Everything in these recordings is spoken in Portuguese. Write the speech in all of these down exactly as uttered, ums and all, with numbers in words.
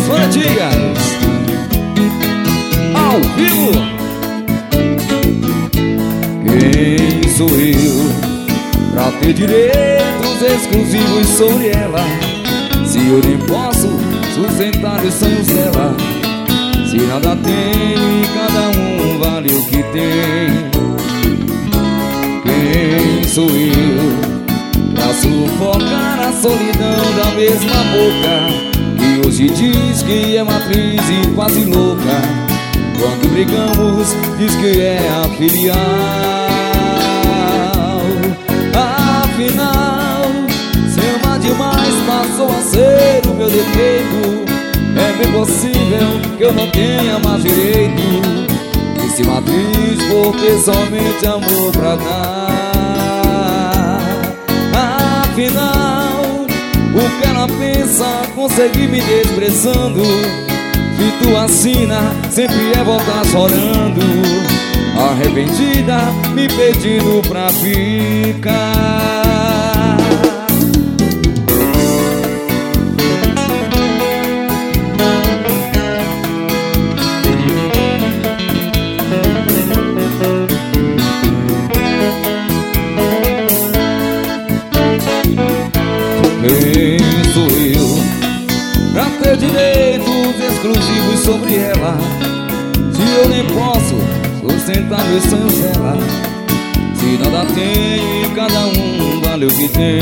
Zona Dias, ao vivo. Quem sou eu pra ter direitos exclusivos sobre ela, se eu nem posso sustentar os sonhos dela? Se nada tem e cada um vale o que tem. Quem sou eu pra sufocar a solidão da mesma boca que hoje diz que é matriz e quase louca? Quando brigamos diz que é a filial. Afinal, se amar demais passou a ser o meu defeito. É bem possível que eu não tenha mais direito de ser matriz por ter somente amor pra dar. Afinal, o que ela pensa conseguir me desprezando? Se tu assina, sempre é voltar chorando, arrependida, me pedindo pra ficar. Quem sou eu pra ter direitos exclusivos sobre ela, se eu nem posso sustentar os sonhos dela? Se nada tem e cada um vale o que tem.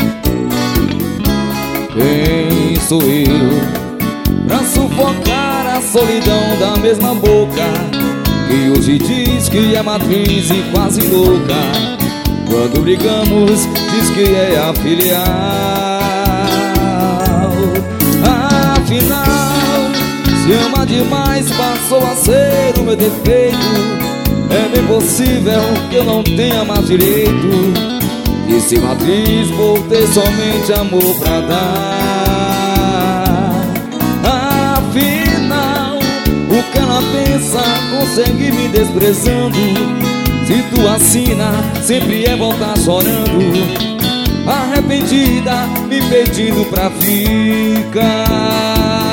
Quem sou eu pra sufocar a solidão da mesma boca que hoje diz que é matriz e quase louca? Quando brigamos diz que é a filial. Afinal, se ama demais passou a ser o meu defeito. É bem possível que eu não tenha mais direito de ser matriz por ter somente amor pra dar. Afinal, o que ela pensa consegue me desprezando? Se tu assina, sempre é voltar chorando, arrependida, me pedindo pra ficar.